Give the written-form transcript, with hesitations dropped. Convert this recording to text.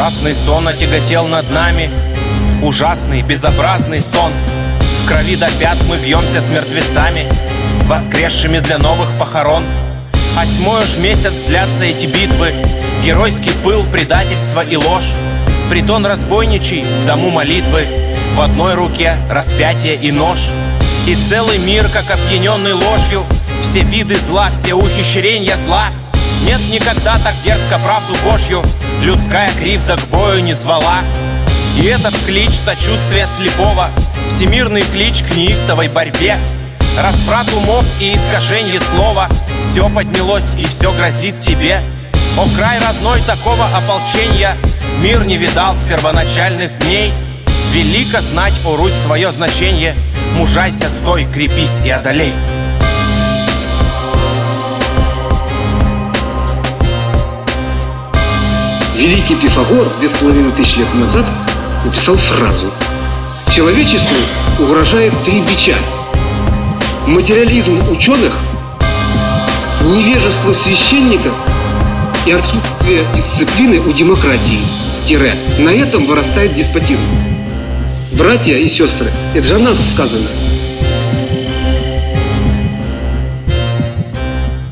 Ужасный сон отяготел над нами, ужасный, безобразный сон. В крови до пят мы бьемся с мертвецами, воскресшими для новых похорон. 8-й уж месяц длятся эти битвы, геройский пыл, предательство и ложь. Притон разбойничий в дому молитвы, в одной руке распятие и нож. И целый мир, как опьяненный ложью, все виды зла, все ухищренья зла. Нет, никогда так дерзко правду Божью людская кривда к бою не звала. И этот клич сочувствия слепого, всемирный клич к неистовой борьбе. Разврат умов и искаженье слова, все поднялось и все грозит тебе. О, край родной, такого ополчения мир не видал с первоначальных дней. Велико знать, о Русь, твое значение. Мужайся, стой, крепись и одолей. Великий Пифагор 2500 лет назад написал фразу: человечеству угрожает 3 бича: материализм ученых, невежество священников и отсутствие дисциплины у демократии. На этом вырастает деспотизм. Братья и сестры, это же о нас сказано.